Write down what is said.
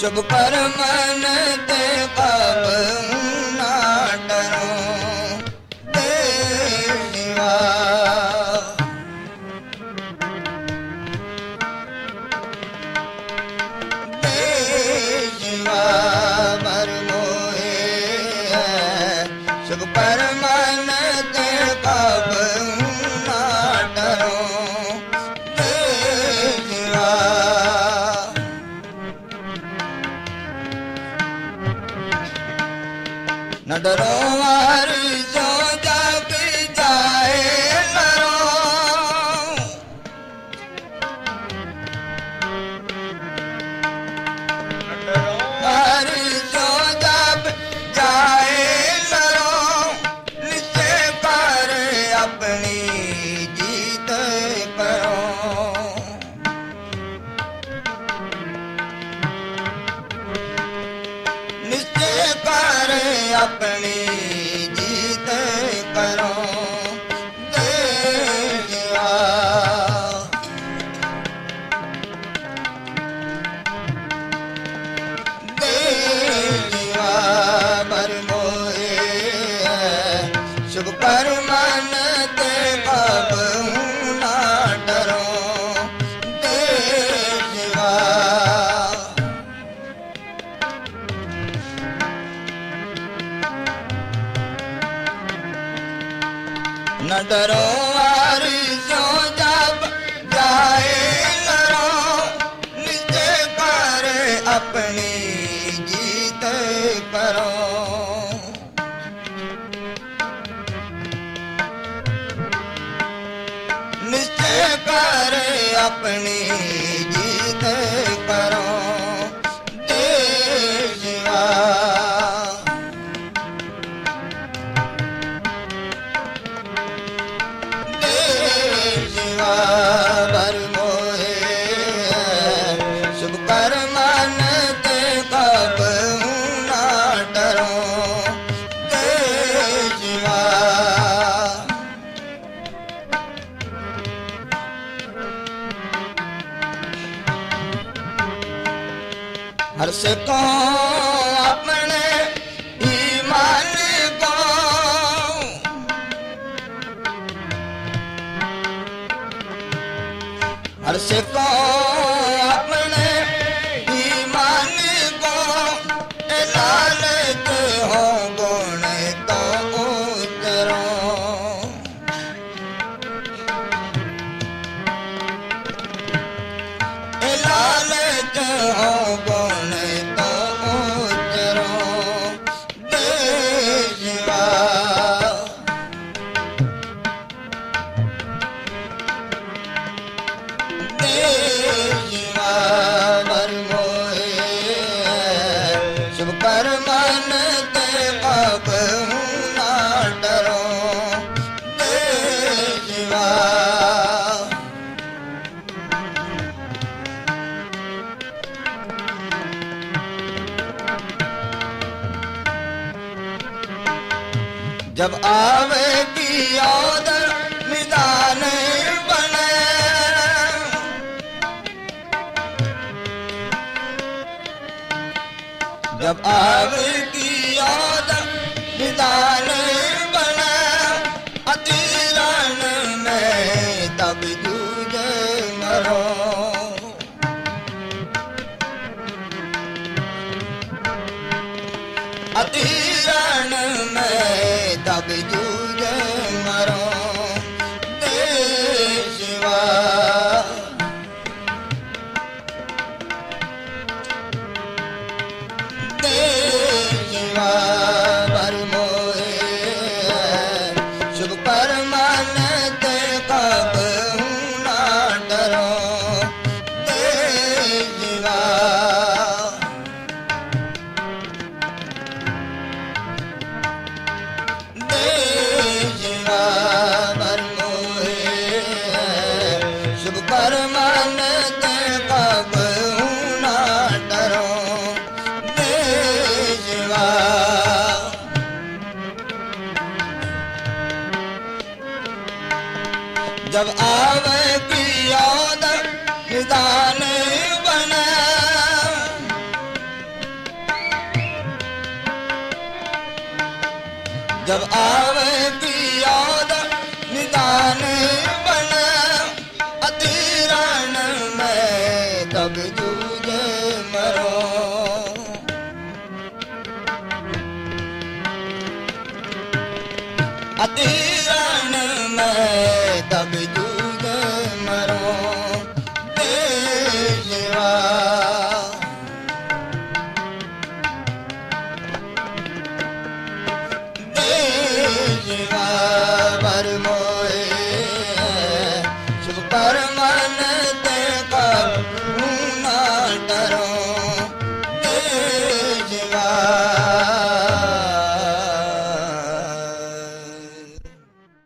शुभ कर मन ते कब ना डरो देवा। देवा मर मोहे शुभ कर मन ते कब ना डरो देवा। न डरो वार जो जग जाए नरो। वार जो जग जाए नरो निश्चय कर अपनी जीत करो। निश्चय कर अपनी जीत करो देवा। देवा बर मोहे शुभ कर मन ते कब ना डरो देवा। न डरो वार जो जब जाए नरो निश्चय कर अपनी जीत करो। निश्चय कर अपनी जीत करो देवा। देवा बर मोहे शुभ कर मन ते कब ना डरो देवा। हर से को अपने ईमान को हर से को अपने ईमान को लालच हो गुण तो उतरो। लालच हो गुण तो उतरो देवा। देवा बर मोहे शुभ कर मन ते कब ना डरो देवा। जब आवे की याद निदान बने। जब आवे की याद निदान बने अतीरण में तब जूझ मरो। अतीरण में तब जूझ मरो देवा। देवा बर मोहे शुभ कर मन ते कब ना डरो देवा। देवा बर मोहे शुभ कर मन ते कब ना डरो देवा। जब आवे की याद निदान बने जब आवे